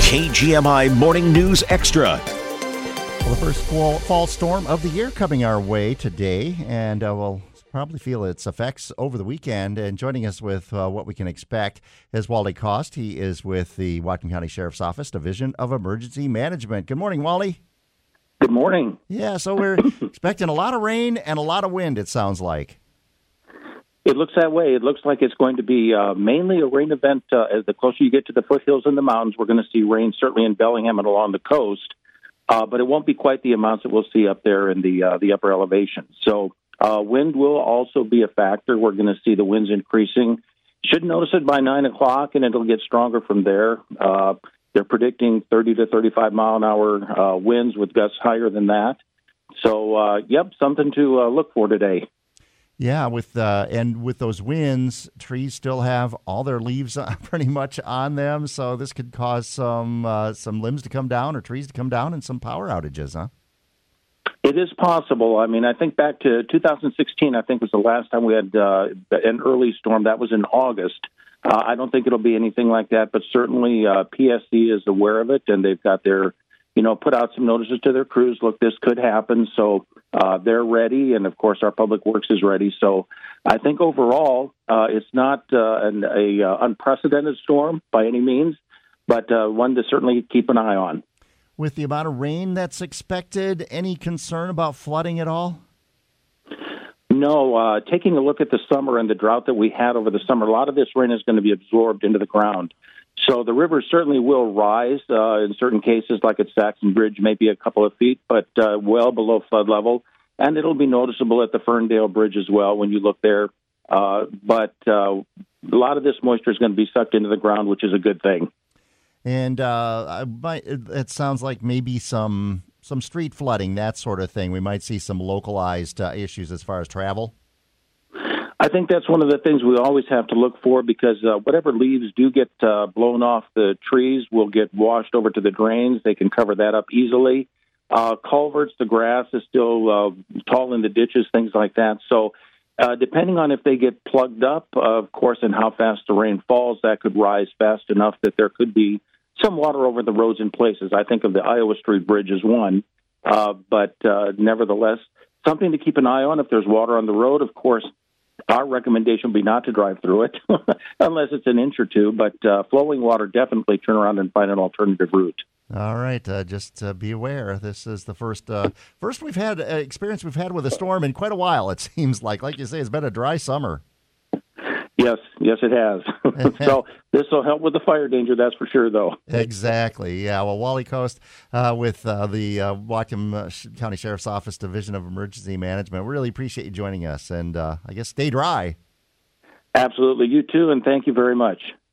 KGMI Morning News Extra. Well, the first fall storm of the year coming our way today, and we'll probably feel its effects over the weekend. And joining us with what we can expect is Wally Cost. He is with the Whatcom County Sheriff's Office Division of Emergency Management. Good morning, Wally. Good morning. Yeah, so we're expecting a lot of rain and a lot of wind, it sounds like. It looks that way. It looks like it's going to be mainly a rain event. As the closer you get to the foothills and the mountains, we're going to see rain certainly in Bellingham and along the coast, but it won't be quite the amounts that we'll see up there in the upper elevations. So wind will also be a factor. We're going to see the winds increasing. Should notice it by 9 o'clock, and it'll get stronger from there. They're predicting 30 to 35 mile an hour winds with gusts higher than that. So, something to look for today. Yeah, with those winds, trees still have all their leaves pretty much on them, so this could cause some limbs to come down or trees to come down and some power outages, huh? It is possible. I mean, I think back to 2016, I think was the last time we had an early storm. That was in August. I don't think it'll be anything like that, but certainly PSC is aware of it, and they've got their, put out some notices to their crews. Look, this could happen, so they're ready, and of course our Public Works is ready. So I think overall it's not an unprecedented storm by any means, but one to certainly keep an eye on. With the amount of rain that's expected, any concern about flooding at all? No. Taking a look at the summer and the drought that we had over the summer, a lot of this rain is going to be absorbed into the ground. So the river certainly will rise in certain cases, like at Saxon Bridge, maybe a couple of feet, but well below flood level. And it'll be noticeable at the Ferndale Bridge as well when you look there. But a lot of this moisture is going to be sucked into the ground, which is a good thing. And it sounds like maybe some street flooding, that sort of thing. We might see some localized issues as far as travel. I think that's one of the things we always have to look for, because whatever leaves do get blown off the trees will get washed over to the drains. They can cover that up easily. Culverts, the grass is still tall in the ditches, things like that. So depending on if they get plugged up, of course, and how fast the rain falls, that could rise fast enough that there could be some water over the roads in places. I think of the Iowa Street Bridge as one. But nevertheless, something to keep an eye on. If there's water on the road, of course, our recommendation would be not to drive through it unless it's an inch or two. But flowing water, definitely turn around and find an alternative route. All right, just be aware. This is the first we've had experience we've had with a storm in quite a while. It seems like you say, it's been a dry summer. Yes, it has. So this will help with the fire danger, that's for sure, though. Exactly. Yeah. Well, Wally Coast with the Whatcom County Sheriff's Office Division of Emergency Management. We really appreciate you joining us, and I guess stay dry. Absolutely. You too, and thank you very much.